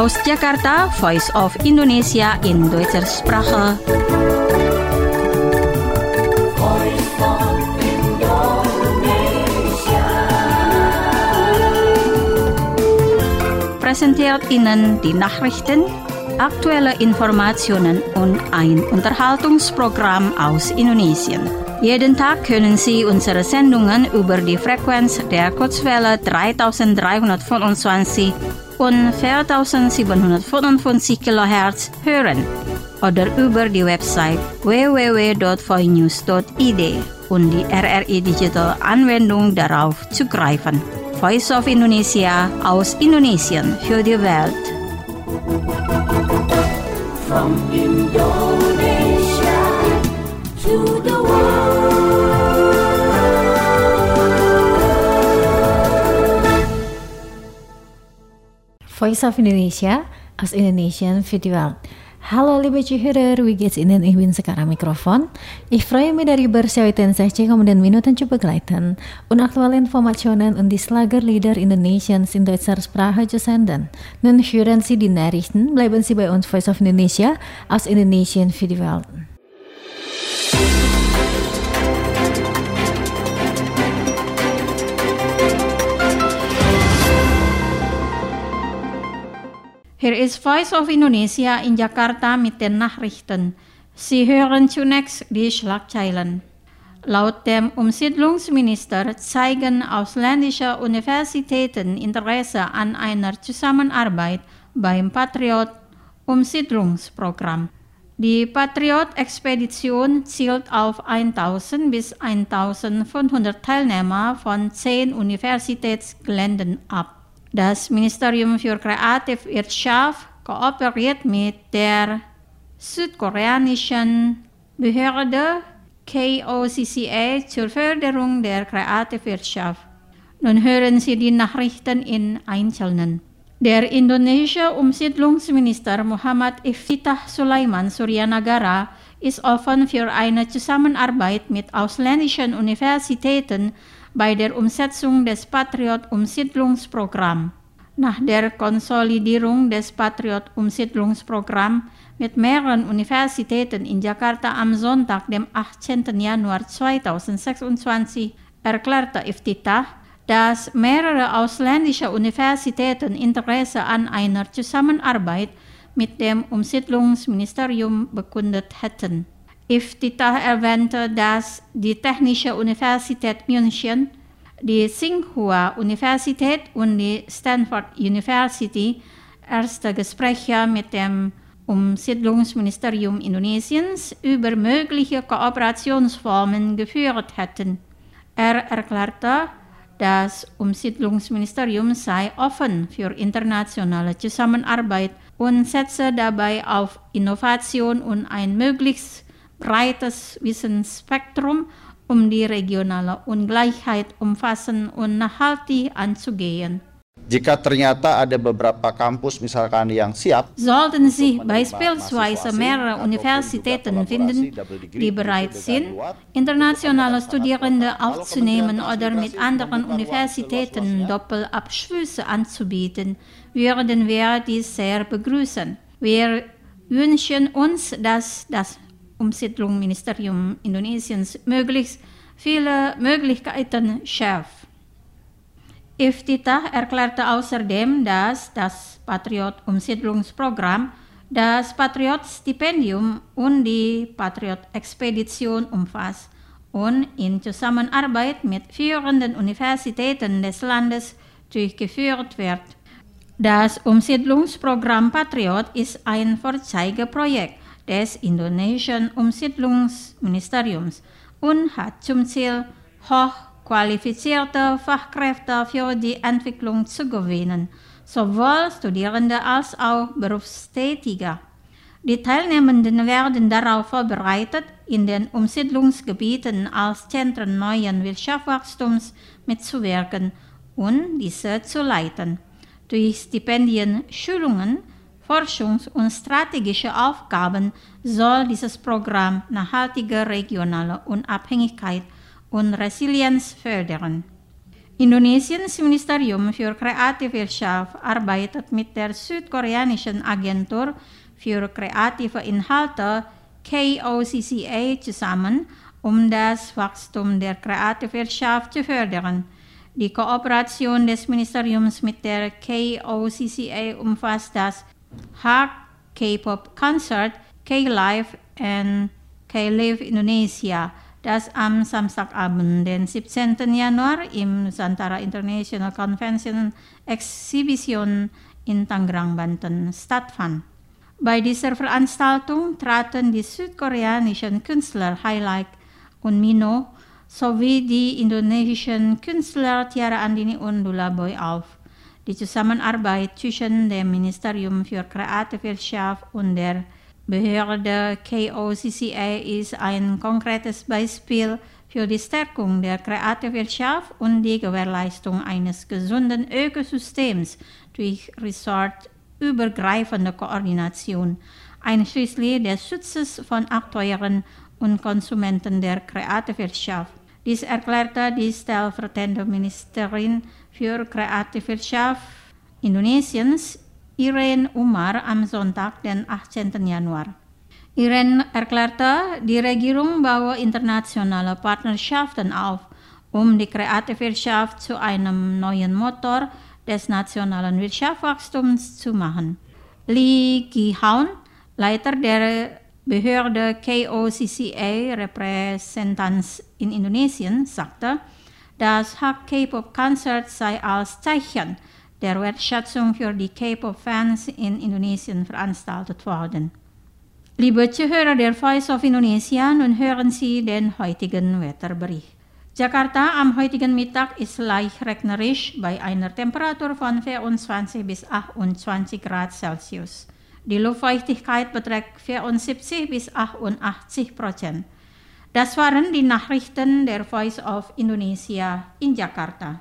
Aus Jakarta, Voice of Indonesia in deutscher Sprache. Präsentiert Ihnen die Nachrichten, aktuelle Informationen und ein Unterhaltungsprogramm aus Indonesien. Jeden Tag können Sie unsere Sendungen über die Frequenz der Kurzwelle 3325 und 4755 kHz hören oder über die Website www.voinews.id und die RRI Digital Anwendung darauf zugreifen. Voice of Indonesia aus Indonesien für die Welt. From Indonesia to the world. Voice of Indonesia aus Indonesien für die Welt. Hallo liebe Zuhörer, wie geht's Ihnen? Ich bin sekarang Mikrofon. Ich freue mich darüber, Sie heute in 60 kommenden Minuten zu begleiten und aktuelle Informationen und die Schlagerlieder Indonesiens in deutscher Sprache zu senden. Nun hören Sie die Nachrichten, bleiben Sie bei uns Voice of Indonesia aus Indonesien für die Welt. Hier ist Voice of Indonesia in Jakarta mit den Nachrichten. Sie hören zunächst die Schlagzeilen. Laut dem Umsiedlungsminister zeigen ausländische Universitäten Interesse an einer Zusammenarbeit beim Patriot-Umsiedlungsprogramm. Die Patriot-Expedition zielt auf 1000 bis 1500 Teilnehmer von 10 Universitätsgeländen ab. Das Ministerium für Kreativwirtschaft kooperiert mit der südkoreanischen Behörde KOCCA zur Förderung der Kreativwirtschaft. Nun hören Sie die Nachrichten in Einzelnen. Der indonesische Umsiedlungsminister Muhammad Iftithah Sulaiman Suryanagara ist offen für eine Zusammenarbeit mit ausländischen Universitäten bei der Umsetzung des Patriot-Umsiedlungsprogramms. Nach der Konsolidierung des Patriot-Umsiedlungsprogramms mit mehreren Universitäten in Jakarta am Sonntag, dem 18. Januar 2026, erklärte Iftithah, dass mehrere ausländische Universitäten Interesse an einer Zusammenarbeit mit dem Umsiedlungsministerium bekundet hätten. Iftithah erwähnte, dass die Technische Universität München, die Tsinghua Universität und die Stanford University erste Gespräche mit dem Umsiedlungsministerium Indonesiens über mögliche Kooperationsformen geführt hätten. Er erklärte, das Umsiedlungsministerium sei offen für internationale Zusammenarbeit und setze dabei auf Innovation und ein möglichst breites Wissensspektrum, um die regionale Ungleichheit umfassend und nachhaltig anzugehen. Jika ternyata ada beberapa kampus misalkan yang siap, sollten sich beispielsweise mehrere Universitäten finden, die bereit sind, internationale Studierende aufzunehmen oder mit anderen Universitäten Doppelabschlüsse anzubieten, würden wir dies sehr begrüßen. Wir wünschen uns, dass das Umsiedlungsministerium Indonesiens möglichst viele Möglichkeiten schafft. Iftithah erklärte außerdem, dass das Patriot-Umsiedlungsprogramm, das Patriot-Stipendium und die Patriot-Expedition umfasst und in Zusammenarbeit mit führenden Universitäten des Landes durchgeführt wird. Das Umsiedlungsprogramm Patriot ist ein Vorzeigeprojekt des indonesischen Umsiedlungsministeriums und hat zum Ziel, hochqualifizierte Fachkräfte für die Entwicklung zu gewinnen, sowohl Studierende als auch Berufstätige. Die Teilnehmenden werden darauf vorbereitet, in den Umsiedlungsgebieten als Zentren neuen Wirtschaftswachstums mitzuwirken und diese zu leiten. Durch Stipendien, Schulungen, Forschungs- und strategische Aufgaben soll dieses Programm nachhaltige regionale Unabhängigkeit und Resilienz fördern. Indonesiens Ministerium für Kreative Wirtschaft arbeitet mit der südkoreanischen Agentur für kreative Inhalte KOCCA zusammen, um das Wachstum der Kreativwirtschaft zu fördern. Die Kooperation des Ministeriums mit der KOCCA umfasst das HAK K-Pop Concert, K-Live und K-Live Indonesia, das am Samstagabend, den 17. Januar im Nusantara International Convention Exhibition in Tangerang, Banten stattfand. Bei dieser Veranstaltung traten die südkoreanischen Künstler Highlight und Mino sowie die indonesischen Künstler Tiara Andini und Dula Boy auf. Die Zusammenarbeit zwischen dem Ministerium für Kreativwirtschaft und der Behörde KOCCA ist ein konkretes Beispiel für die Stärkung der Kreativwirtschaft und die Gewährleistung eines gesunden Ökosystems durch ressortübergreifende Koordination, einschließlich des Schutzes von Akteuren und Konsumenten der Kreativwirtschaft. Dies erklärte die stellvertretende Ministerin für Kreativwirtschaft Indonesiens, Irene Umar, am Sonntag, den 18. Januar. Irene erklärte, die Regierung baue internationale Partnerschaften auf, um die Kreativwirtschaft zu einem neuen Motor des nationalen Wirtschaftswachstums zu machen. Lee Ki-haun, Leiter der Behörde KOCCA Repräsentanz in Indonesien, sagte, das HAK K-Pop Concert sei als Zeichen der Wertschätzung für die K-Pop-Fans in Indonesien veranstaltet worden. Liebe Zuhörer der Voice of Indonesia, nun hören Sie den heutigen Wetterbericht. Jakarta am heutigen Mittag ist leicht regnerisch bei einer Temperatur von 24 bis 28 Grad Celsius. Die Luftfeuchtigkeit beträgt 74 bis 88%. Das waren die Nachrichten der Voice of Indonesia in Jakarta.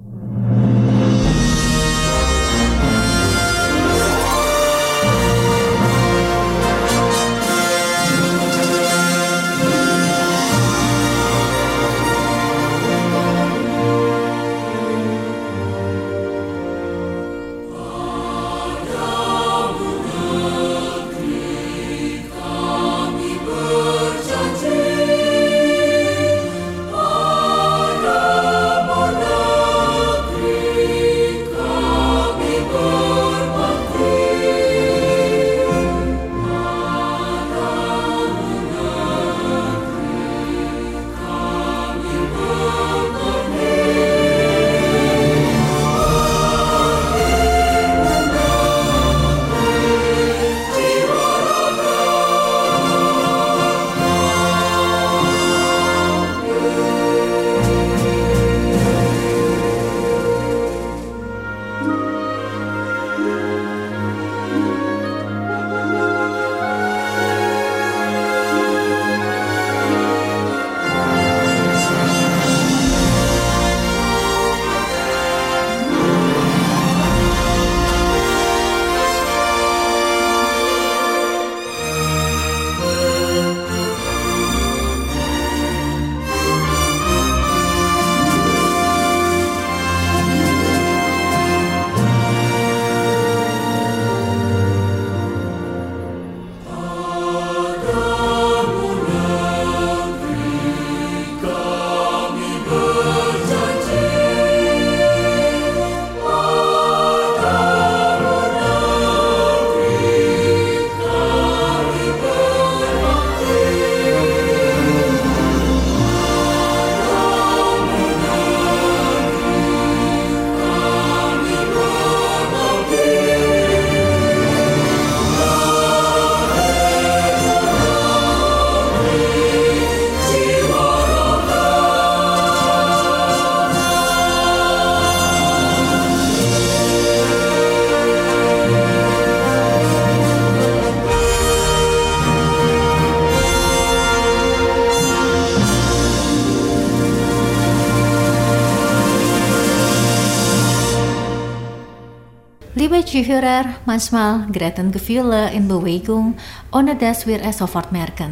Liebe Zuhörer, manchmal geraten Gefühle in Bewegung, ohne dass wir es sofort merken.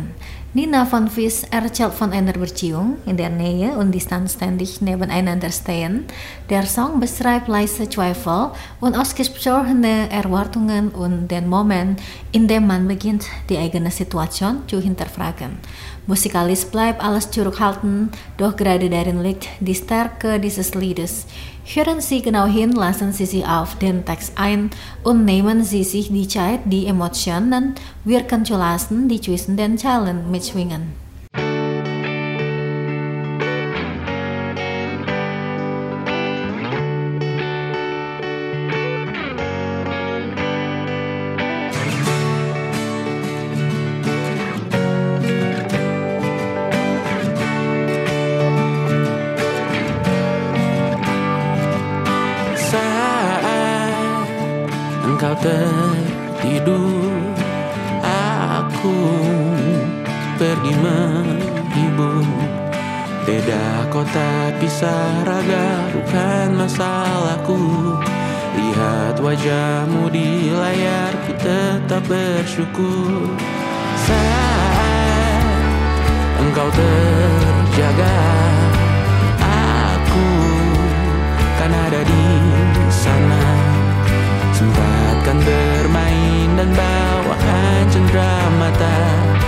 Nina von Vis Child von einer Beziehung in der Nähe und Distanz ständig nebeneinander stehen. Der Song beschreibt leise Zweifel und ausgesprochene Erwartungen und den Moment, in dem man beginnt, die eigene Situation zu hinterfragen. Musikalisch bleibt alles zurückhaltend, doch gerade darin liegt die Stärke dieses Liedes. Hören Sie genau hin, lassen Sie sich auf den Text ein und nehmen Sie sich die Zeit, die Emotionen wirken zu lassen, die zwischen den Zeilen mitschwingen. Engkau tertidur, aku pergi menghibur. Beda kota pisah raga bukan masalahku. Lihat wajahmu di layar, ku tetap bersyukur. Saat engkau terjaga, aku kan ada di sana. Sempatkan bermain dan bawakan cenderamata.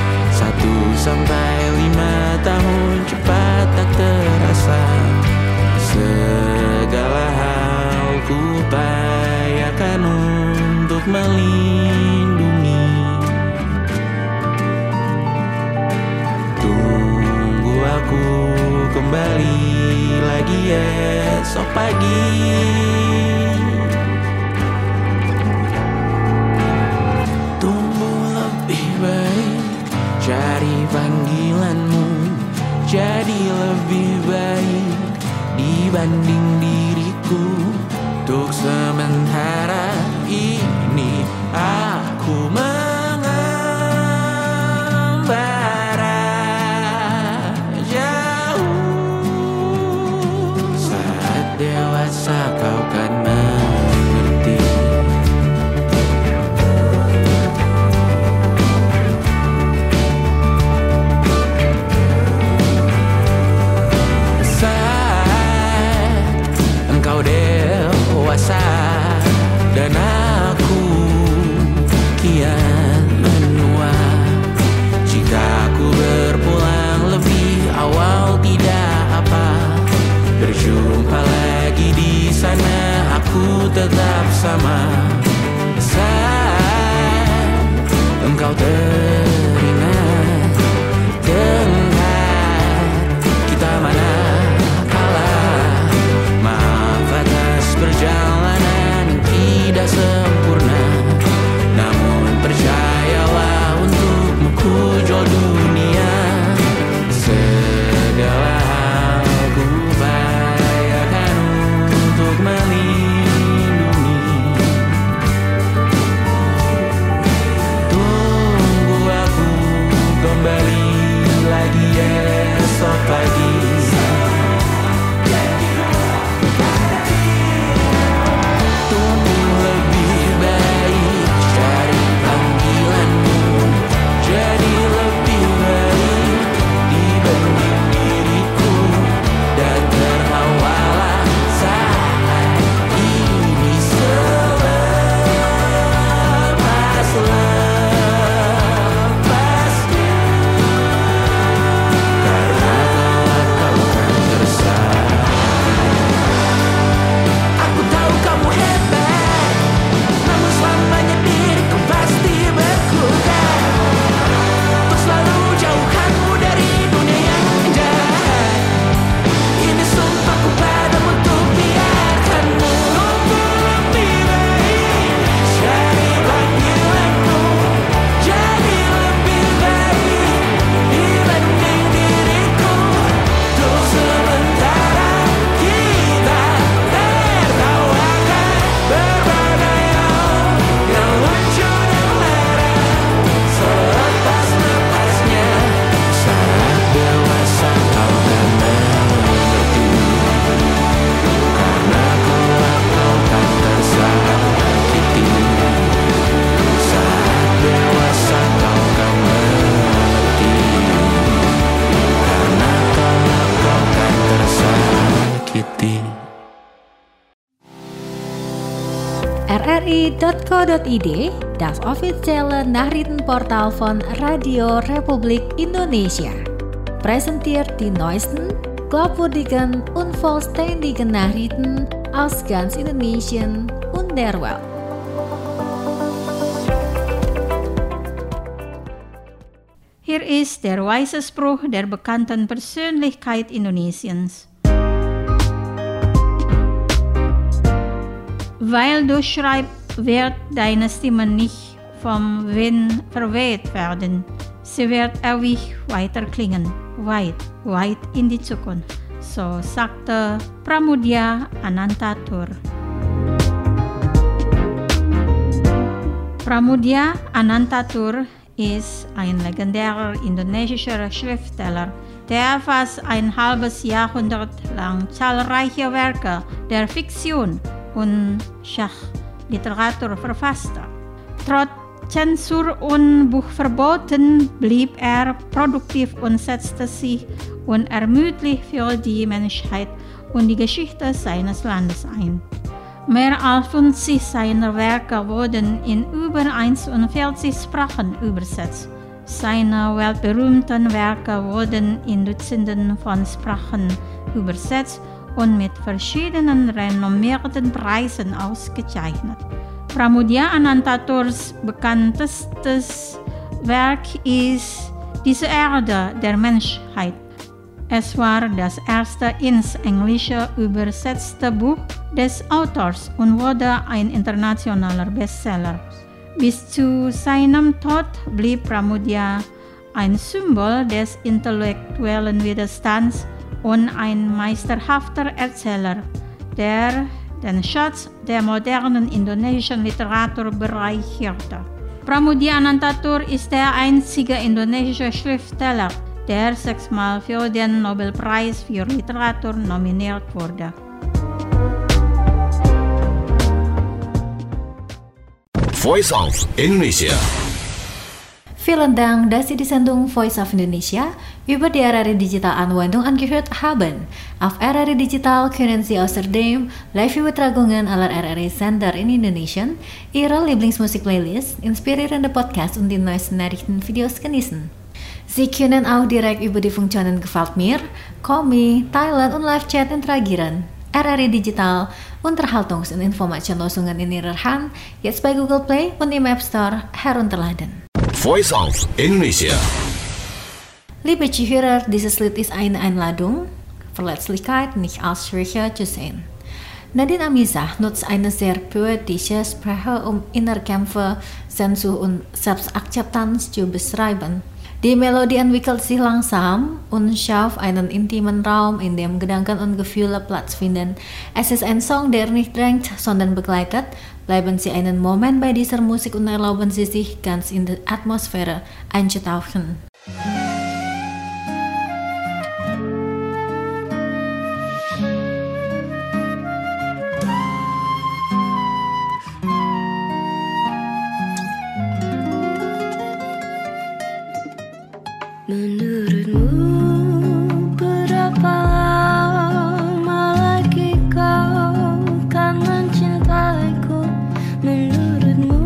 1-5 tahun cepat tak terasa. Segala hal ku upayakan untuk melindungi. Tunggu aku kembali lagi esok pagi. Cari panggilanmu jadi lebih baik dibanding diriku. Untuk sementara ini aku mengembara jauh. Saat dewasa kau kan mengerti. Engkau dewasa, rri.co.id, das officiële nachrichtenportaal van Radio Republik Indonesia. Presenteert die neuesten, glaubwürdigen und vollständigen Nachrichten aus ganz Indonesien und der Welt. Hier ist der weise Spruch der bekannten Persönlichkeit Indonesiens. Weil du schreibst, wird deine Stimme nicht vom Wind verweht werden. Sie wird ewig weiter klingen, weit, weit in die Zukunft. So sagte Pramudia Anantatur. Pramudia Anantatur ist ein legendärer indonesischer Schriftsteller, der fast ein halbes Jahrhundert lang zahlreiche Werke der Fiktion und Sachliteratur verfasste. Trotz Zensur und Buchverboten blieb er produktiv und setzte sich unermüdlich für die Menschheit und die Geschichte seines Landes ein. Mehr als 50 seiner Werke wurden in über 41 Sprachen übersetzt. Seine weltberühmten Werke wurden in Dutzenden von Sprachen übersetzt und mit verschiedenen renommierten Preisen ausgezeichnet. Pramudia Anantaturs bekanntestes Werk ist Diese Erde der Menschheit. Es war das erste ins Englische übersetzte Buch des Autors und wurde ein internationaler Bestseller. Bis zu seinem Tod blieb Pramudia ein Symbol des intellektuellen Widerstands und ein meisterhafter Erzähler, der den Schatz der modernen indonesischen Literatur bereicherte. Pramudia Anantatur ist der einzige indonesische Schriftsteller, der 6-mal für den Nobelpreis für Literatur nominiert wurde. Voice of Indonesia. Vielen Dank, dass Sie die Sendung Voice of Indonesia über die RRI Digital Anwendung angehört haben. Auf RRI Digital können Sie außerdem Live-Übertragungen aller RRI-Sender in Indonesien, Ihre Lieblingsmusik-Playlist, inspirierende Podcasts und die neuesten Nachrichtenvideos genießen. Sie können auch direkt über die Funktionen Gefällt mir, Komi, Thailand und Live-Chat interagieren. RRI Digital, Unterhaltungs- und Informationslösungen in Ihrer Hand, jetzt bei Google Play und im App Store herunterladen. Voice of Indonesia. Liebe Zuhörer, dieses Lied ist eine Einladung, Verletzlichkeit nicht als Schwäche zu sehen. Nadine Amizah nutzt eine sehr poetische Sprache, um Innerkämpfe, Sehnsucht und Selbstakzeptanz zu beschreiben. Die Melodie entwickelt sich langsam und schafft einen intimen Raum, in dem Gedanken und Gefühle Platz finden. Es ist ein Song, der nicht drängt, sondern begleitet. Bleiben Sie einen Moment bei dieser Musik und erlauben Sie sich, ganz in die Atmosphäre einzutauchen. Menurutmu berapa lama lagi kau kan mencintaiku? Menurutmu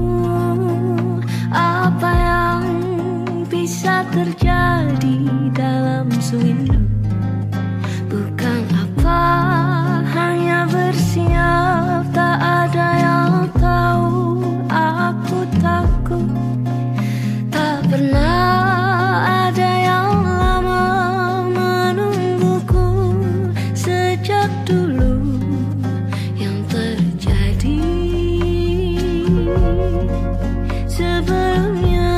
apa yang bisa terjadi dalam sewindu? Bukan apa hanya bersiap, tak ada yang tahu. Aku takut tak pernah ada yang lama menungguku sejak dulu. Yang terjadi sebelumnya,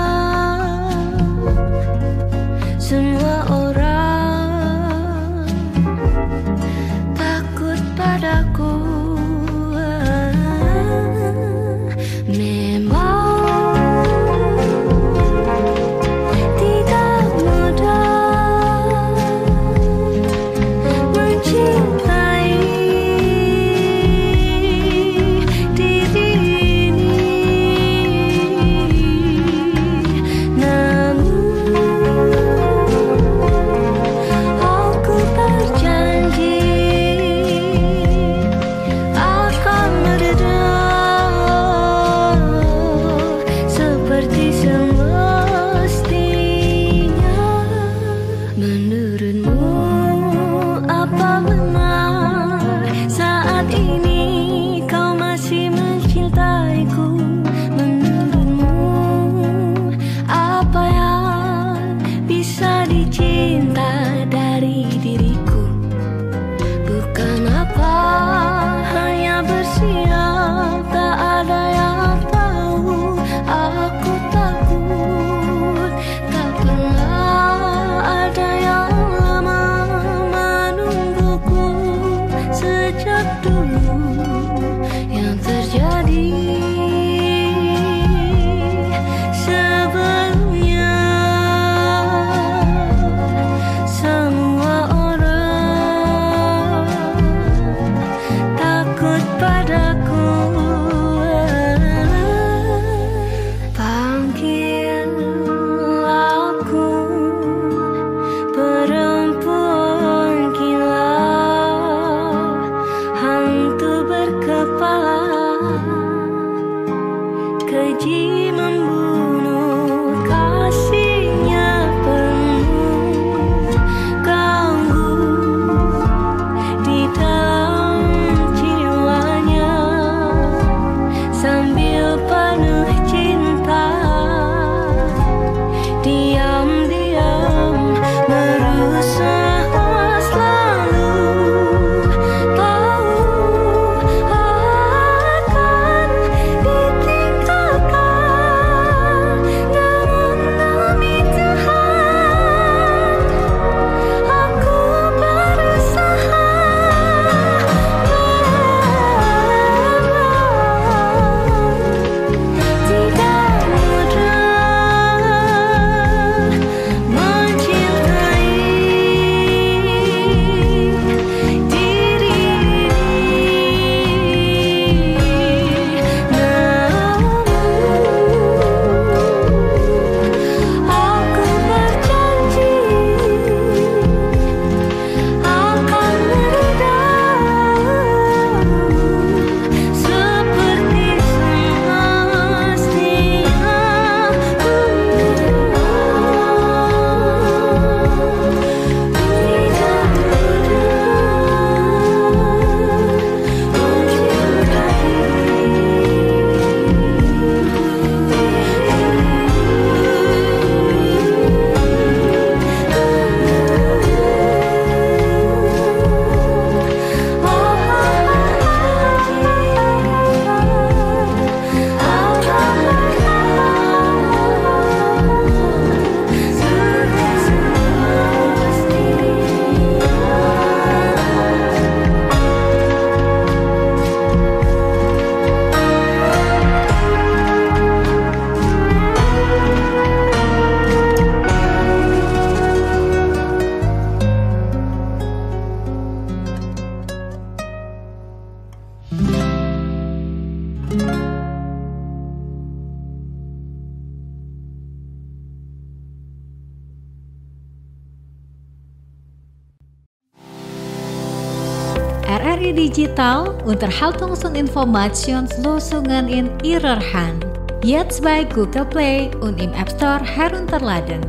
semua orang takut padaku. RRI Digital unterhaltungsung Informationslösungen in ihrer Hand. Jetzt bei Google Play und im App Store herunterladen.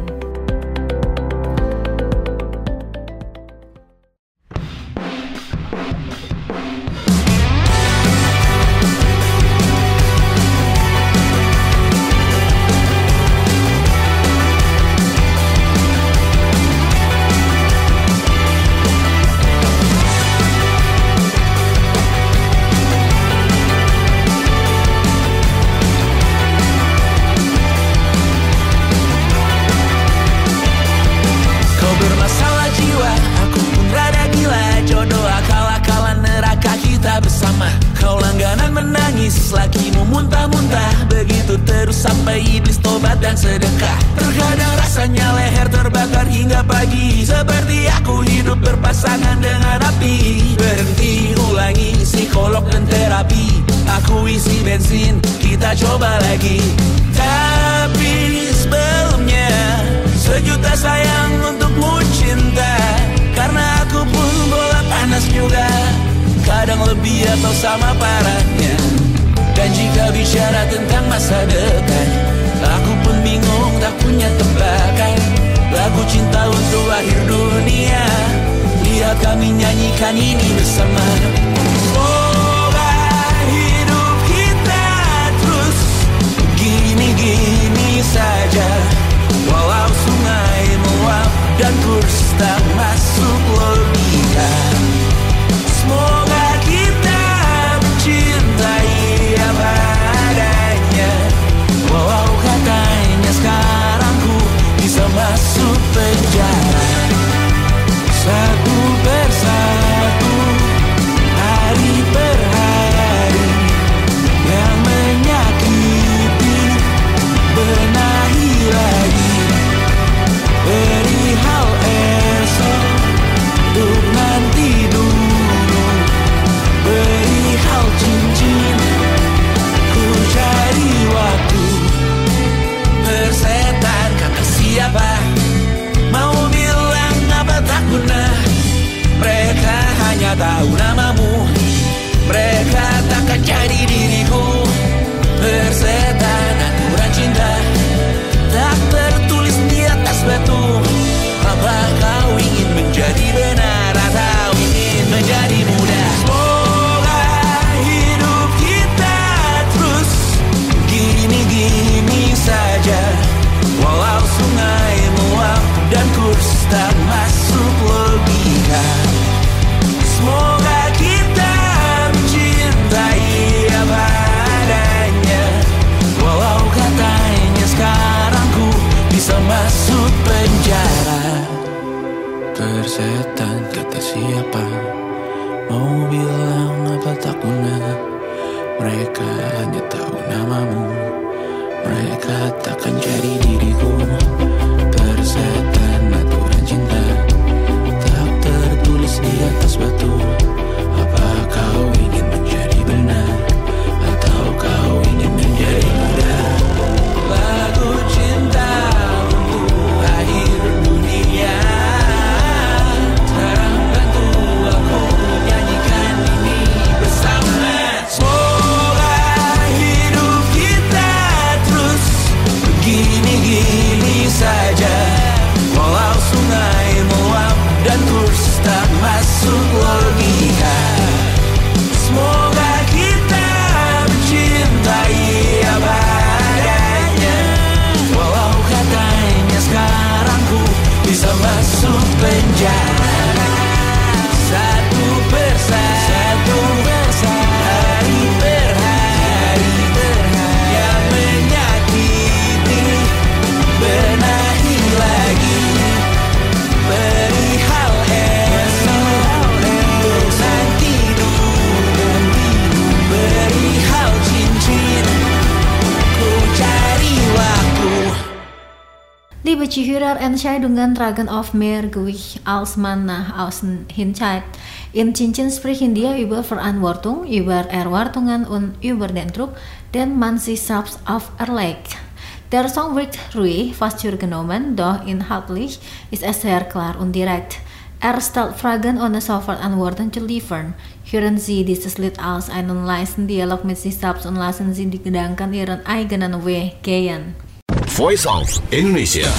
Lakimu muntah-muntah, begitu terus sampai iblis tobat dan sedekah. Terkadang rasanya leher terbakar hingga pagi, seperti aku hidup berpasangan dengan api. Berhenti, ulangi psikolog dan terapi. Aku isi bensin, kita coba lagi. Tapi sebelumnya, sejuta sayang untukmu cinta. Karena aku pun bola panas juga, kadang lebih atau sama parahnya. Dan jika bicara tentang masa depan, aku pun bingung tak punya tebakan. Lagu cinta untuk akhir dunia, lihat kami nyanyikan ini bersama. Semoga hidup kita terus gini-gini saja, walau sungai meluap dan kurs tak masuk logika. Semoga kita mencintai apa adanya, walau katanya sekarang ku bisa masuk penjara. Satu persatu, hari per hari, yang menyakiti benahi lagi. Perihal esok, untuk nanti dulu. Perihal cincin, ku cari waktu. Persetan kata siapa, mau bilang apa tak guna. Mereka hanya tahu namamu, mereka takkan jadi diriku. Persetan aturan cinta, tak tertulis di atas batu. Apa kau ingin menjadi benar atau ingin menjadi muda? Semoga hidup kita terus gini-gini saja, walau sungai meluap dan kurs tak masuk logika. Semoga kita mencintai apa adanya, walau katanya sekarang ku bisa masuk penjara. Persetan kata siapa, mau bilang apa tak guna. Mereka hanya tahu namamu, mereka takkan jadi diriku. Persetan aturan cinta, tak tertulis di atas batu. Apa kau ingin menjadi benar, atau kau ingin menjadi muda? Lagu cinta untuk akhir dunia, sekarang bantu aku nyanyikan ini bersama. Semoga hidup kita terus begini-gini saja, walau sungai meluap dan kurs tak masuk logika. Semoga kita mencintai apa adanya, walau katanya sekarang ku bisa masuk penjara. Satu persatu, hari per hari, yang menyakiti benahi lagi. Perihal esok, untuk nanti dulu. Perihal cincin, ku cari waktu. Liebe Zuhörer-Entscheidungen tragen oft mehr Gewicht als man nach außen hin zeigt. In Cincin sprechen wir über Verantwortung, über Erwartungen und über den Druck, den man sich selbst auferlegt. Der Song wirkt ruhig, fast genommen, doch inhaltlich ist es sehr klar und direkt. stelt vragen onder soort antwoorden te leveren. Hören Sie dieses Lied als einen leisen Dialog mit sich selbst und lassen Sie die Gedanken ihren eigenen Weg gehen. Voice of Indonesia.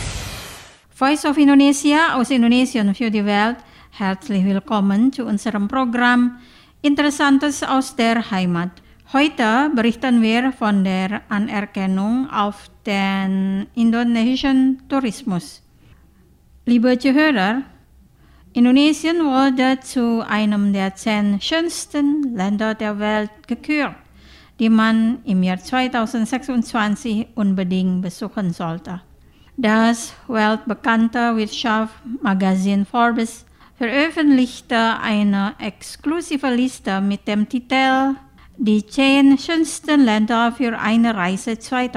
Voice of Indonesia aus Indonesien für die Welt. Herzlich willkommen zu unserem Programm Interessantes aus der Heimat. Heute berichten wir von der Anerkennung auf den indonesischen Tourismus. Liebe Zuhörer, Indonesien wurde zu einem der 10 schönsten Länder der Welt gekürt, die man im Jahr 2026 unbedingt besuchen sollte. Das weltbekannte Wirtschaftsmagazin Forbes veröffentlichte eine exklusive Liste mit dem Titel Die 10 schönsten Länder für eine Reise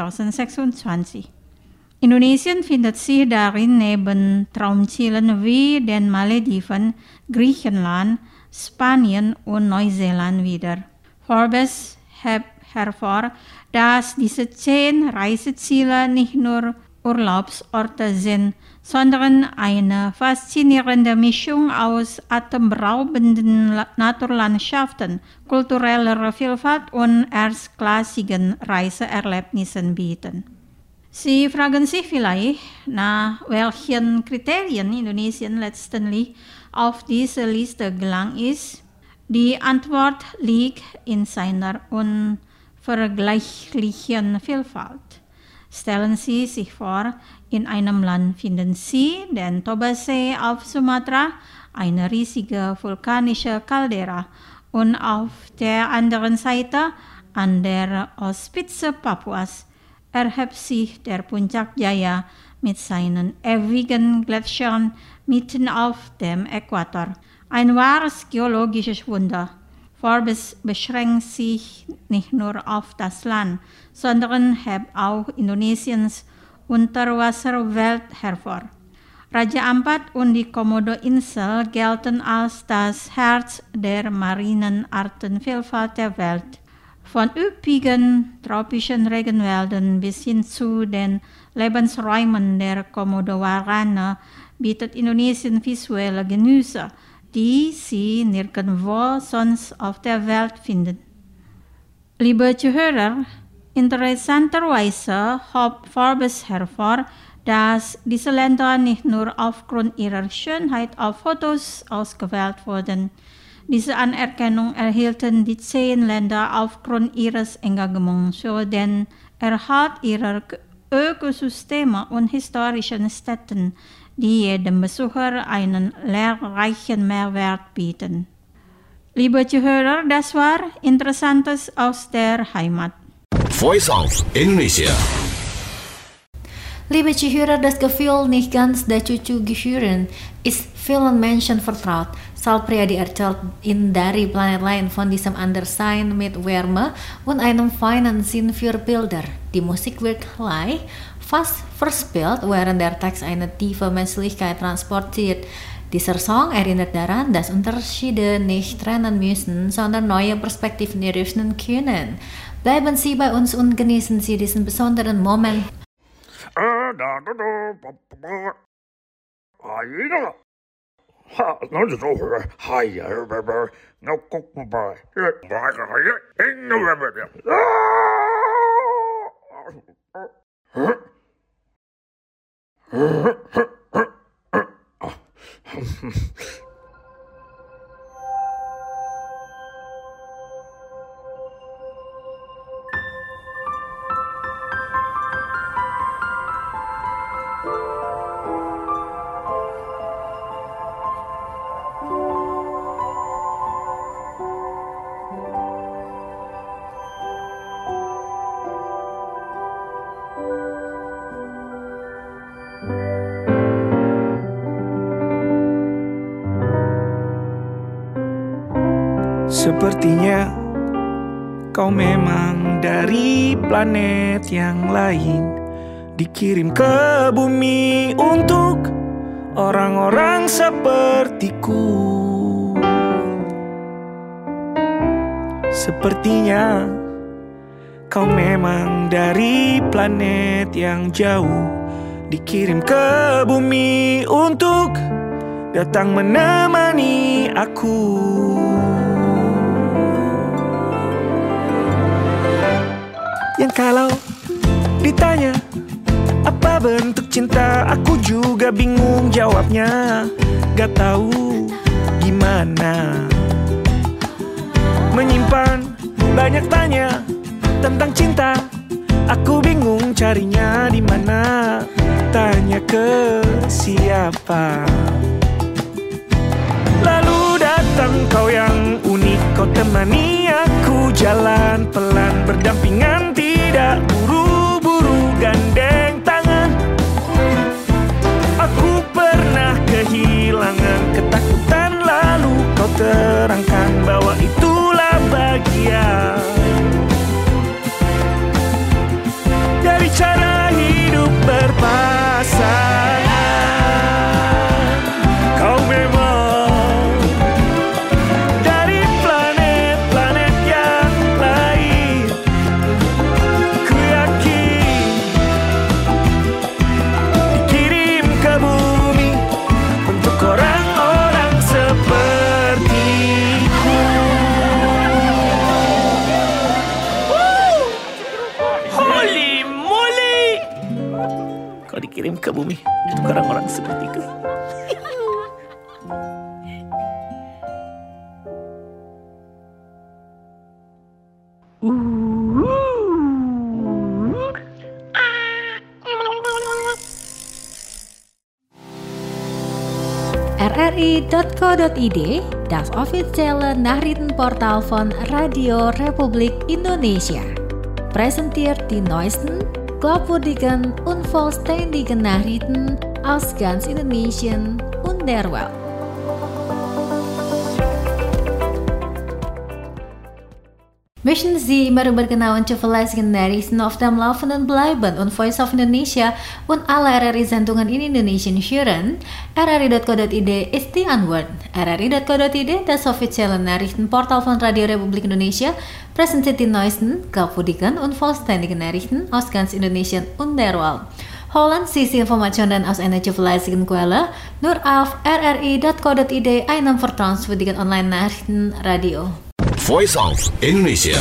2026. Indonesien findet sich darin neben Traumzielen wie den Malediven, Griechenland, Spanien und Neuseeland wieder. Forbes hebt hervor, dass diese 10 Reiseziele nicht nur Urlaubsorte sind, sondern eine faszinierende Mischung aus atemberaubenden Naturlandschaften, kultureller Vielfalt und erstklassigen Reiseerlebnissen bieten. Sie fragen sich vielleicht, nach welchen Kriterien Indonesien letztendlich auf diese Liste gelangt ist. Die Antwort liegt in seiner unvergleichlichen Vielfalt. Stellen Sie sich vor, in einem Land finden Sie den Toba-See auf Sumatra, eine riesige vulkanische Caldera, und auf der anderen Seite, an der Ostspitze Papuas, erhebt sich der Puncak Jaya mit seinen ewigen Gletschern mitten auf dem Äquator. Ein wahres geologisches Wunder. Forbes beschränkt sich nicht nur auf das Land, sondern hebt auch Indonesiens Unterwasserwelt hervor. Raja Ampat und die Komodo-Insel gelten als das Herz der marinen Artenvielfalt der Welt. Von üppigen tropischen Regenwäldern bis hin zu den Lebensräumen der Komodo-Warane bietet Indonesien visuelle Genüsse, die Sie nirgendwo sonst auf der Welt finden. Liebe Zuhörer, interessanterweise hob Forbes hervor, dass diese Länder nicht nur aufgrund ihrer Schönheit auf Fotos ausgewählt wurden. Diese Anerkennung erhielten die 10 Länder aufgrund ihres Engagements für den Erhalt ihrer Ökosysteme und historischen Städten, die jedem Besucher einen lehrreichen Mehrwert bieten. Liebe Zuhörer, das war Interessantes aus der Heimat. Voice of Indonesia. Liebe Zuhörer, das Gefühl, nicht ganz dazu gehören, ist vielen Menschen vertraut. Sal Priadi erzählt in Dari Planet lain von diesem Anderssein mit Wärme und einem feinen Sinn für Bilder. Die Musik wirkt leicht, fast verspielt, während der Text eine tiefe Menschlichkeit transportiert. Dieser Song erinnert daran, dass Unterschiede nicht trennen müssen, sondern neue Perspektiven eröffnen können. Bleiben Sie bei uns und genießen Sie diesen besonderen Moment. Sepertinya kau memang dari planet yang lain, dikirim ke bumi untuk orang-orang sepertiku. Sepertinya kau memang dari planet yang jauh, dikirim ke bumi untuk datang menemani aku. Yang kalau ditanya apa bentuk cinta, aku juga bingung jawabnya. Gak tahu gimana. Menyimpan banyak tanya tentang cinta, aku bingung carinya di mana. Tanya ke siapa? Lalu datang kau yang unik, kau temani aku jalan pelan berdampingan, tidak buru-buru gandeng tangan. Aku pernah kehilangan ketakutan, lalu kau terangkan bahwa itulah bagian dari cara hidup berpasangan. Kau memang dari planet-planet yang lain. Ku yakin dikirim ke bumi untuk orang-orang sepertiku. Holy moly! Kau dikirim ke bumi untuk orang-orang sepertiku. rri.co.id, das officiële nachrichtenportaal van Radio Republik Indonesia. Presenteert die neuesten, glaubwürdigen und vollständigen Nachrichten aus ganz Indonesien und der Welt. Möchten Sie immer über genau und zuverlässige Nachrichten auf dem Laufenden bleiben und Voice of Indonesia und alle RRI-Sendungen in Indonesian hören? rri.co.id ist die Antwort. rri.co.id, das offizielle Nachrichtenportal von Radio Republik Indonesia, präsentiert die neuesten, glaubwürdigen und vollständigen Nachrichten aus ganz Indonesien und der Welt. Holen Sie die Informationen aus einer zuverlässigen Quelle nur auf rri.co.id, einem vertrauenswürdigen Online-Nachrichtenradio. Voice of Indonesia.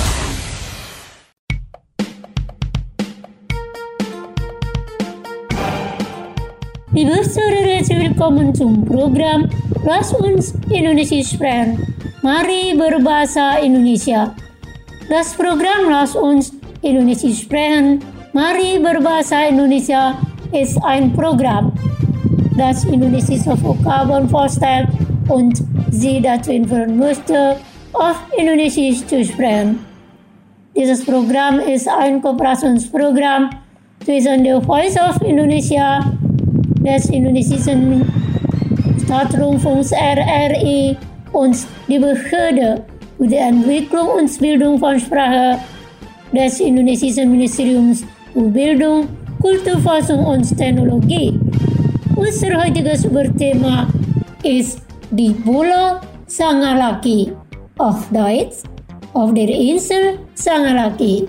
Liebe saudara, willkommen zum Program Lass uns Indonesisch sprechen. Mari berbahasa Indonesia. Das Programm Lass uns Indonesisch sprechen. Mari berbahasa Indonesia ist ein Programm, das indonesische Vokabeln vorstellt und Sie dazu informieren möchte, auf Indonesisch zu sprechen. Dieses Programm ist ein Kooperationsprogramm zwischen der Voice of Indonesia, des indonesischen Staatsrundfunks RRI und die Behörde für die Entwicklung und Bildung von Sprache des indonesischen Ministeriums für Bildung, Kulturforschung und Technologie. Unser heutiges Überthema ist die Pulau Sangalaki. Auf Deutsch, auf der Insel Sangalaki.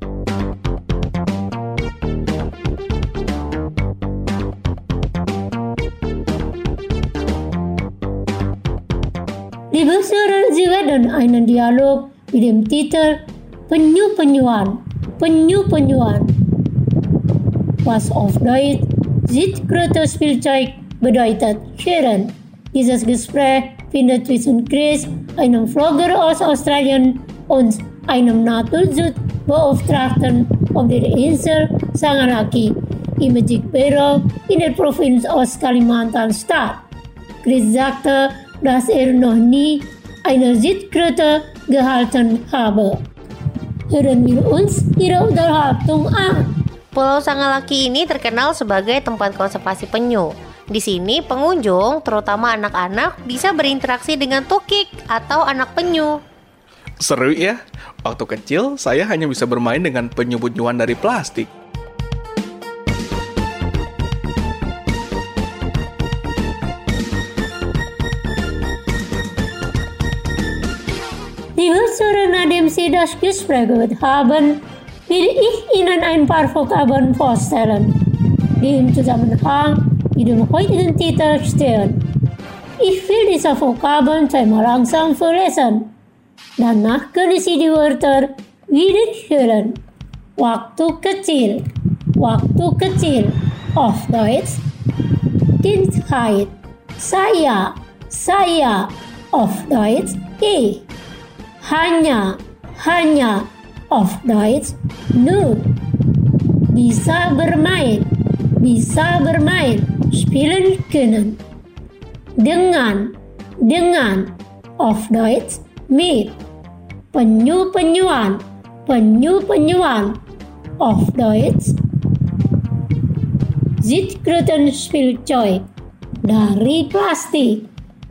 Liebe Hörer, Sie werden einen Dialog mit dem Titel Penyu-Penyuan. Was auf Deutsch Schildkröte-Spielzeug bedeutet, hören. Dieses Gespräch findet zwischen Chris, einem Vlogger aus Australien, und einem Naturschutzbeauftragten auf der Insel Sangalaki im Majikbero in der Provinz Ost-Kalimantan statt. Chris sagte, dass noch nie eine Schildkröte gehalten habe. Hören wir uns ihre Unterhaltung an. Pulau Sangalaki ini terkenal sebagai tempat konservasi penyu. Di sini pengunjung, terutama anak-anak, bisa berinteraksi dengan tukik atau anak penyu. Seru ya, waktu kecil saya hanya bisa bermain dengan penyu-penyuan dari plastik. Die Hörer, nachdem Sie das Gespräch gehört haben, will ich Ihnen ein paar Vokabeln vorstellen, die im Zusammenhang mit dem heutigen Titel stehen. Ich will diese Vokabeln zweimal langsam vorlesen. Danach können Sie die Wörter wiederhören. Waktu kecil. Waktu kecil. Auf Deutsch Kindheit. Saya. Auf Deutsch ich. Hanya. Auf Deutsch nur. Bisa bermain. Spielen können. Dengan. Auf Deutsch mit. Penyu-penyuan. Auf Deutsch Zitkrutenspielzeug. Dari plastik.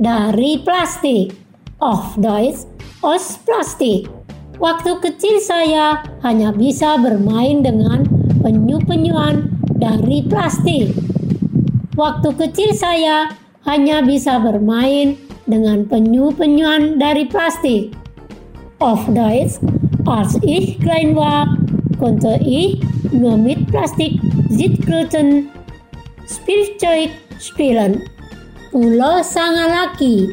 Auf Deutsch aus Plastik. Waktu kecil saya hanya bisa bermain dengan penyu-penyuan dari plastik. Waktu kecil saya hanya bisa bermain dengan penyu-penyuan dari plastik. Auf Deutsch, als ich klein war, konnte ich nur mit Plastik-Zitkrusten Spielzeug spielen. Pulau Sangalaki.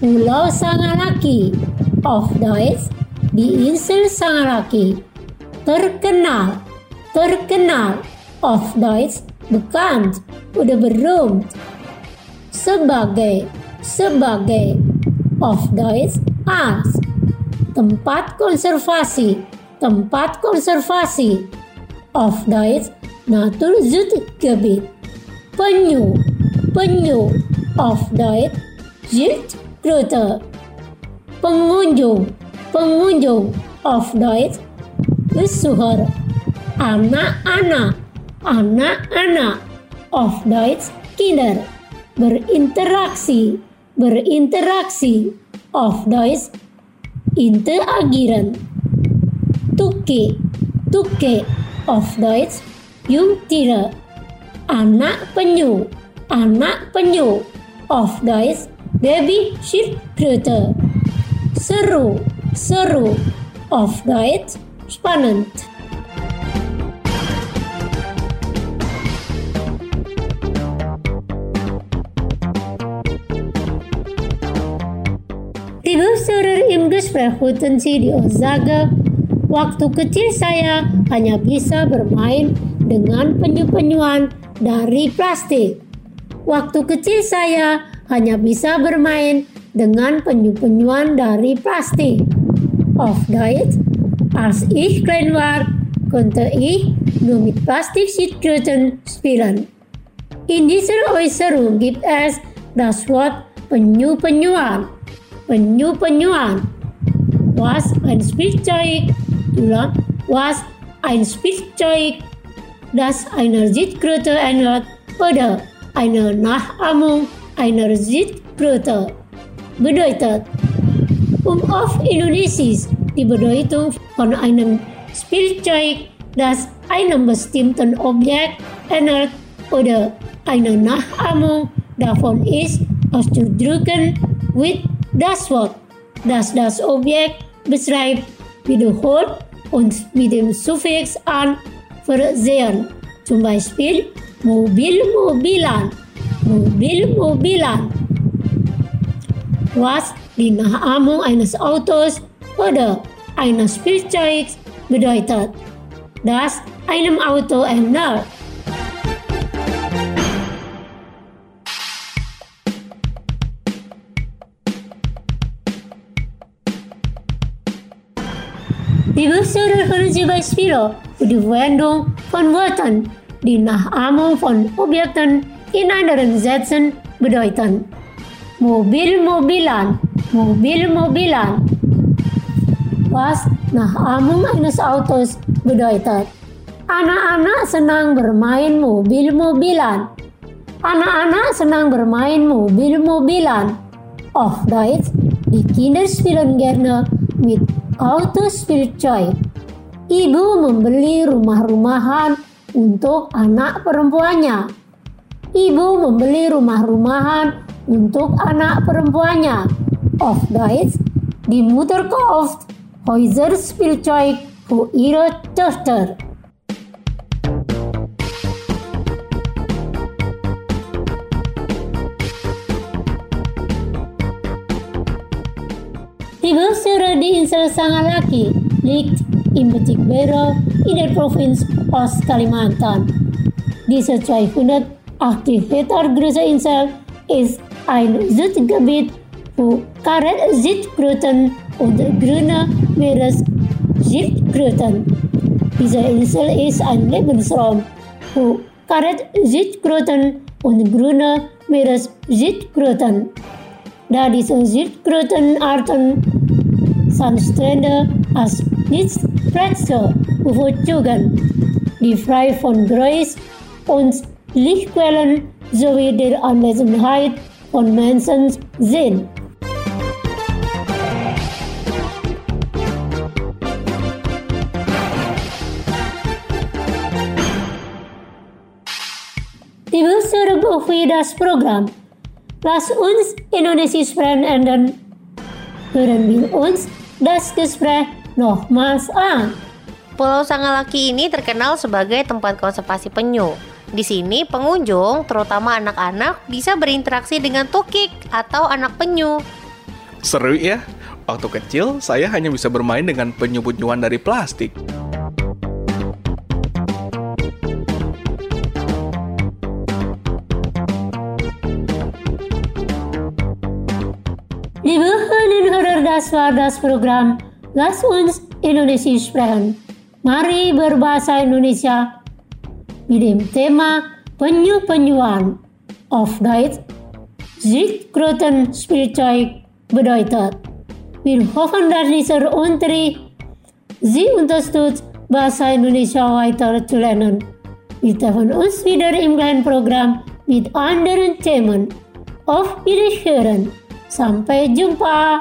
Auf Deutsch, die Insel Sangalaki. Terkenal. Auf Deutsch, bekannt oder berühmt. Sebagai. Auf Deutsch, als. Tempat konservasi. Auf Deutsch, Naturschutzgebiet. Penyu. Auf Deutsch, Schildkröte. Pengunjung. Auf Deutsch, Besucher. Anak-anak. Auf Deutsch, Kinder. Berinteraksi. Auf Deutsch, interagieren. Tuke. Auf Deutsch, Jungtiere. Anak penyu. Auf Deutsch, Baby-Schildkröte. Seru. Auf Deutsch, spannend. Liebe Hörer im Gespräch hörten Sie die Aussage, waktu kecil saya hanya bisa bermain dengan penyu-penyuan dari plastik. Waktu kecil saya hanya bisa bermain dengan penyu-penyuan dari plastik. Auf Deutsch, als ich klein war, konnte ich nur mit Plastik-Schildkröten spielen. In dieser Äußerung gibt es das Wort penyu-penyuan. Was ein Spielzeug, das einer Schildkröte ähnelt oder eine Nachahmung einer Schildkröte bedeutet. Auf Indonesisch die Bedeutung von einem Spielzeug, das einem bestimmten Objekt ähnelt oder eine Nachahmung davon ist, auszudrücken with das Wort, das das Objekt beschreibt, wiederholt und mit dem Suffix an versehen. Zum Beispiel mobil-mobilan. Was die Nachahmung eines Autos oder eines Spielzeugs bedeutet, das einem Auto ähnelt. Liebe Hörer, hören Sie Beispiele für die Verwendung von Wörtern, die Nachahmung von Objekten in anderen Sätzen bedeuten. Mobil-mobilan. Was Nachahmung eines Autos bedeutet. Anak-anak senang bermain mobil-mobilan. Auf Deutsch, die Kinder spielen gerne mit Autospielzeug. Ibu membeli rumah-rumahan untuk anak perempuannya. Auf Deutsch, die Mutter kauft Häuserspielzeug für ihre Tochter. Die bestuurder die Insel Sangalaki ligt in Betikbero in der Provinz Oost-Kalimantan. Diese 280 Hektar große Insel ist ein Schutzgebiet für Karet-Schildkröten und grüne Meeresschildkröten. Diese Insel ist ein Lebensraum für Karet-Schildkröten und grüne Meeresschildkröten. Da diese Schildkrötenarten Sandstrände als Nistplätze bevorzugen, die frei von Geräusch und Lichtquellen sowie der Anwesenheit von Menschen sind. Die Besucher für das Programm. Lass uns Indonesia sprechen und dann hören wir uns das Gespräch nochmals an. Pulau Sangalaki ini terkenal sebagai tempat konservasi penyu. Di sini pengunjung, terutama anak-anak, bisa berinteraksi dengan tukik atau anak penyu. Seru ya? Waktu kecil, saya hanya bisa bermain dengan penyu-penyuan dari plastik. Liebe Hörerinnen das war das Programm Lass uns Indonesia sprechen. Mari berbahasa Indonesia mit dem Thema Penyu-Penyuan. Auf Deutsch, Schildkrötenspielzeug bedeutet. Wir hoffen, dass dieser Unterricht Sie unterstützt, Bahasa Indonesia weiter zu lernen. Wir treffen uns wieder im kleinen Programm mit anderen Themen. Auf Wiederhören. Sampai jumpa.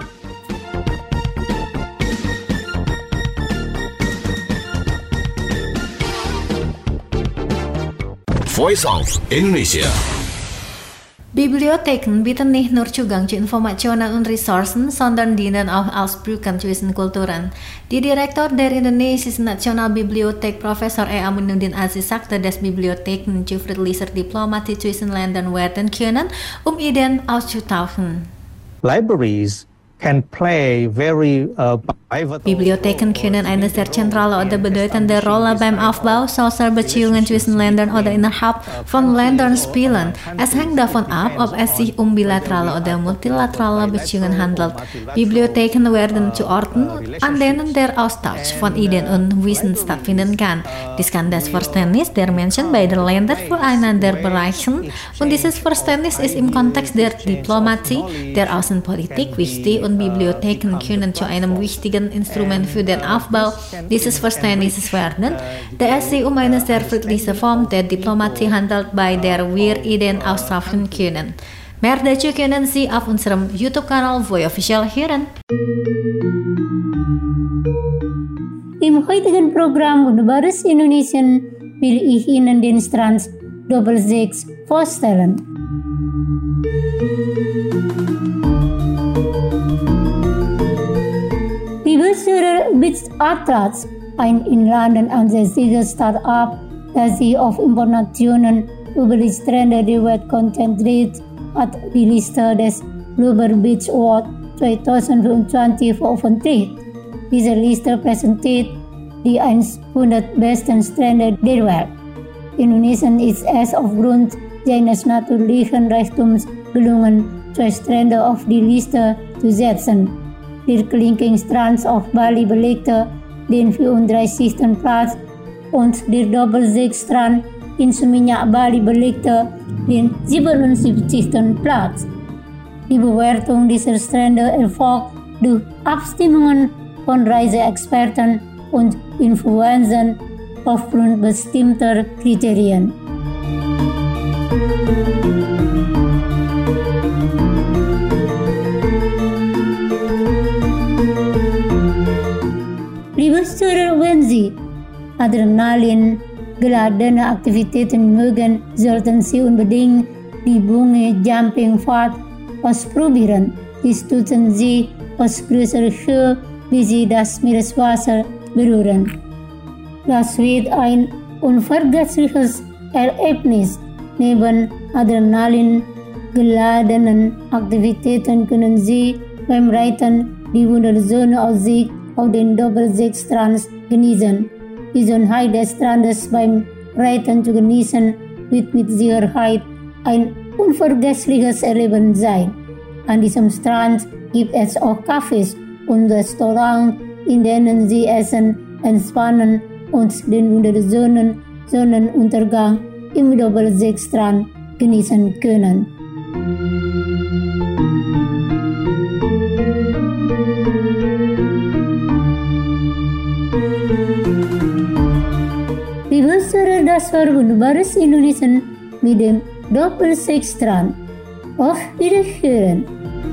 Voice of Indonesia. Bibliotheken bieten nicht nur Zugang zu Informationen und Ressourcen, sondern dienen auch als Brücken zwischen Kulturen. Die Direktor der Indonesischen Nationalbibliothek, Professor E. Aminuddin Aziz, sagte, dass Bibliotheken zufriedliche Diplomatie zwischen Ländern werden können, Ideen auszutauschen. Libraries can play very pivotal. Bibliotheken können eine sehr zentrale oder bedeutende Rolle beim Aufbau solcher Beziehungen zwischen Ländern oder innerhalb von Ländern spielen. Es hängt davon ab, ob es sich bilaterale oder multilaterale Beziehungen handelt. Bibliotheken werden zu Orten, an denen der Austausch von Ideen und Wissen stattfinden kann. Dies kann das Verständnis der Menschen beider Länder füreinander bereichern und dieses Verständnis ist im Kontext der Diplomatie, der Außenpolitik wichtig und Bibliotheken können zu einem wichtigen Instrument für den Aufbau dieses Verständnisses werden, da es sich eine sehr friedliche Form der Diplomatie handelt, bei der wir Ideen austauschen können. Mehr dazu können Sie auf unserem YouTube-Kanal Voy Official hören. Im heutigen Programm Wunderbares Indonesien will ich Ihnen den Strand 66 vorstellen. Die Besucher Beach Atlas, ein in London ansässiges Start-up, das sich auf Informationen über die Strände der Welt konzentriert, hat die Liste des Global Beach Award 2024 veröffentlicht. Diese Liste präsentiert die 100 besten Strände der Welt. Indonesien ist es aufgrund seines natürlichen Reichtums gelungen, 2 Strände auf die Liste zu setzen. Der Klingking-Strand auf Bali belegte den 34. Platz und der Doppelsegstrand in Seminyak, Bali belegte den 77. Platz. Die Bewertung dieser Strände erfolgt durch Abstimmungen von Reiseexperten und Influencern aufgrund bestimmter Kriterien. Liebe Zuhörer, wenn Sie Adrenalin geladene Aktivitäten mögen, sollten Sie unbedingt die Bungee-Jumping-Fahrt ausprobieren. Dies tun Sie aus größerer Höhe, bis Sie das Meereswasser berühren. Das wird ein unvergessliches Erlebnis. Neben Adrenalin geladenen Aktivitäten können Sie beim Reiten die wunderzone Aussicht auf den Doppelsechstrand genießen. Diesen Height des Strandes beim Reiten zu genießen, wird mit Sicherheit ein unvergessliches Erleben sein. An diesem Strand gibt es auch Cafés und Restaurants, in denen Sie essen, entspannen und den wunderschönen Sonnenuntergang im Doppelsechstrand genießen können. Liebe Hörer, das war wunderbares Indonesien mit dem Doppelsechstrand. Auf Wiederhören!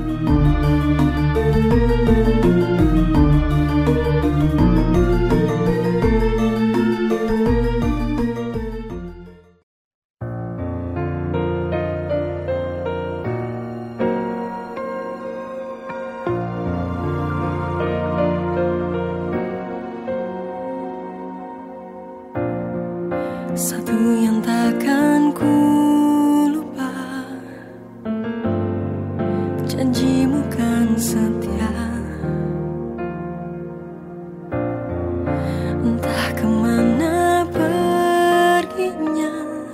Satu yang takkan ku lupa, janjimu kan setia. Entah kemana perginya,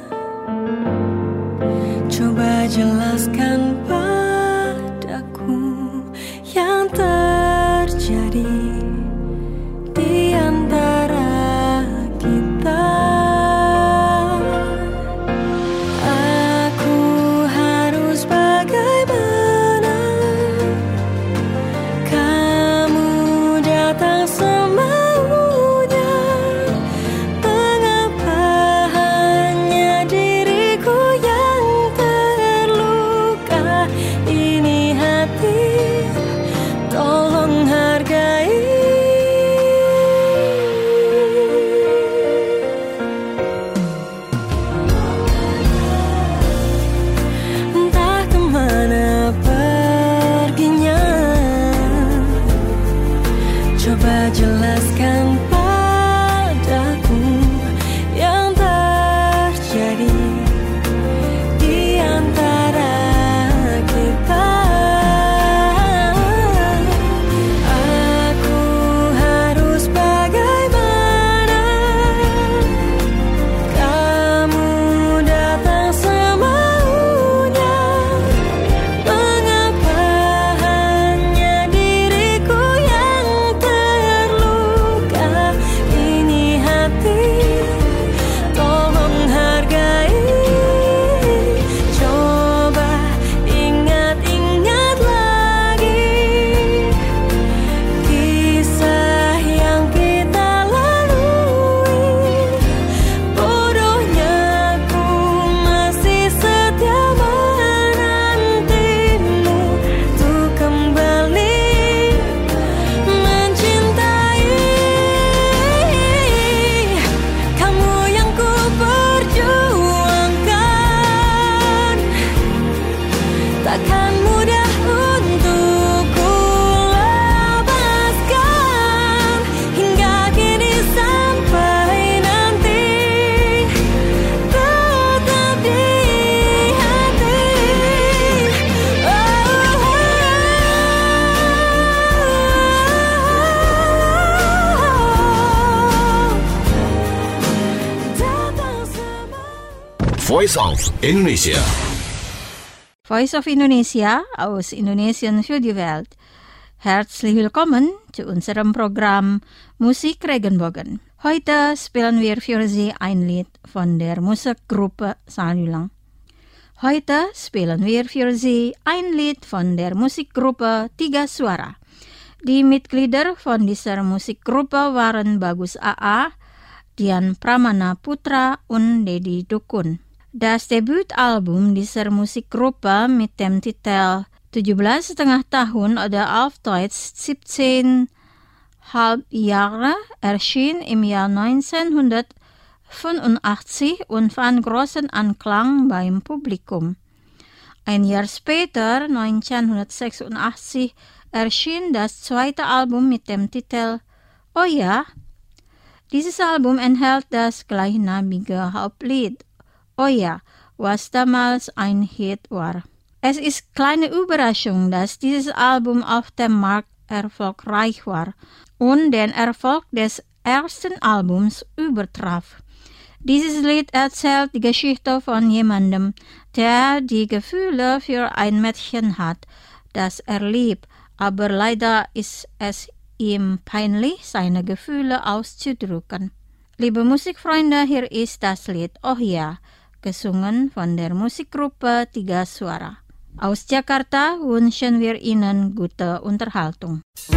coba jelaskan padaku yang terjadi di antara kita. Coba jelaskan padaku yang terjadi di antara kita. Aku harus bagaimana? Kamu datang semaunya. Mengapa hanya diriku yang terluka? Ini hati, tolong hargai. Coba ingat-ingat lagi kisah yang kita lalui. Bodohnya ku masih setia menantimu untuk kembali mencintai. Kamu yang ku perjuangkan, takkan mudah untuk ku lepaskan. Hingga kini sampai nanti tetap di hati. Voice of Indonesia. Voice of Indonesia aus Indonesien für die Welt. Herzlich willkommen zu unserem Programm Musik Regenbogen. Heute spielen wir für Sie ein Lied von der Musikgruppe Salulang. Heute spielen wir für Sie ein Lied von der Musikgruppe Tiga Suara. Die Mitglieder von dieser Musikgruppe waren Bagus AA, Dian Pramana Putra und Dedi Dukun. Das Debütalbum dieser Musikgruppe mit dem Titel 17,5 Tahun oder auf Deutsch 17,5 Jahre erschien im Jahr 1985 und fand großen Anklang beim Publikum. Ein Jahr später, 1986, erschien das zweite Album mit dem Titel Oh ja. Dieses Album enthält das gleichnamige Hauptlied Oh ja, was damals ein Hit war. Es ist keine Überraschung, dass dieses Album auf dem Markt erfolgreich war und den Erfolg des ersten Albums übertraf. Dieses Lied erzählt die Geschichte von jemandem, der die Gefühle für ein Mädchen hat, das er liebt, aber leider ist es ihm peinlich, seine Gefühle auszudrücken. Liebe Musikfreunde, hier ist das Lied Oh Ja, gesungen von der Musikgruppe Tiga Suara. Aus Jakarta wünschen wir Ihnen gute Unterhaltung.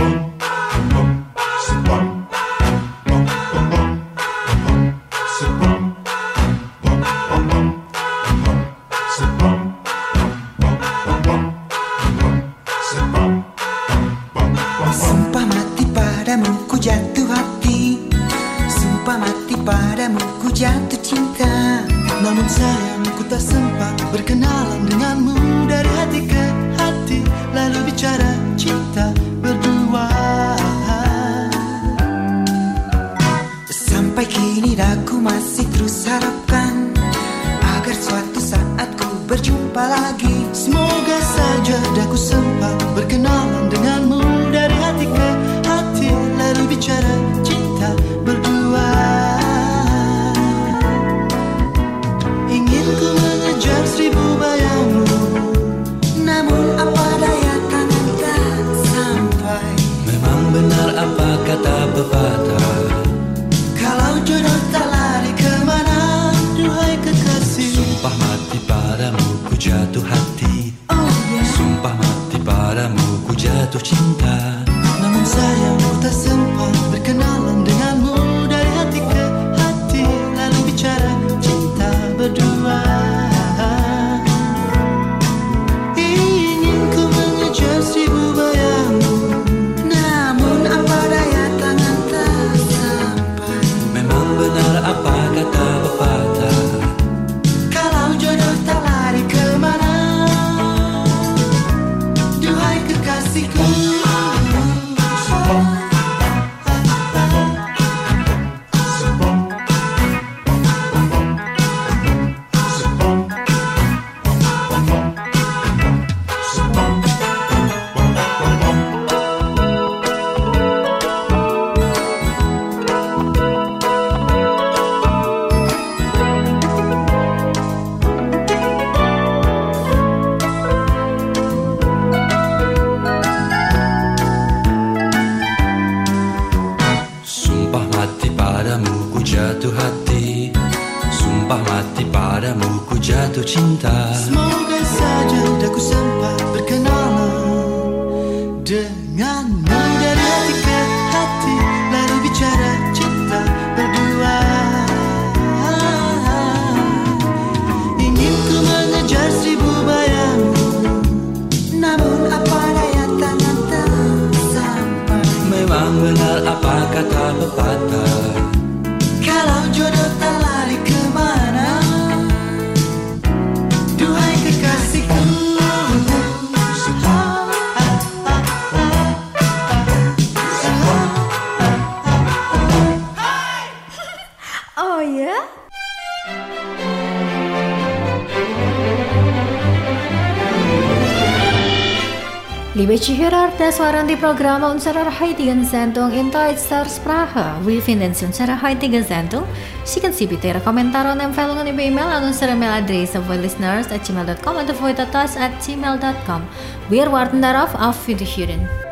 Sumpah mati padamu ku jatuh hati, sumpah mati padamu ku jatuh cinta. Namun sayang ku tak sempat berkenalan denganmu, dari hati ke hati lalu bicara cinta berdua. Sampai kini daku masih terus harapkan agar suatu saat ku berjumpa lagi. Semoga saja daku sempat berkenalan denganmu, dari hati ke hati lalu bicara cinta berdua. Ingin ku mengejar 1000 bayangmu, namun apa daya tangan tak sampai. Memang benar apa kata pepatah, kalau jodoh tak lari kemana, duhai kekasih. Sumpah mati padamu ku jatuh hati, sumpah mati padamu ku jatuh cinta. Namun sayang ku tak sempat berkenalan denganmu, dari hati ke hati lalu bicara cinta berdua. Ingin ku mengejar 1000 bayangmu, namun apa daya tangan tak sampai. Memang benar apa kata pepatah, kalau jodoh tak lari kemana, duhai kekasihku. Sumpah mati padamu ku jatuh hati, sumpah mati padamu ku jatuh cinta. Semoga saja daku sempat berkenalan denganmu, dari hati ke hati lalu bicara cinta berdua. Ingin ku mengejar 1000 bayangmu, namun apa daya tangan tak sampai. Memang benar apa kata pepatah, kalau jodoh tak lari kemana, duhai kekasihku. Oh ya? Liebe Zuhörer, das waren die Programme unserer heutigen Sendung in Deutsch-Sprache. Wir finden Sie unsere heutige Sendung. Schicken Sie bitte Ihre Kommentare und Empfehlungen über E-Mail an unsere Mailadresse voilisteners@gmail.com oder voitatas@gmail.com. Wir warten darauf. Auf Wiederhören.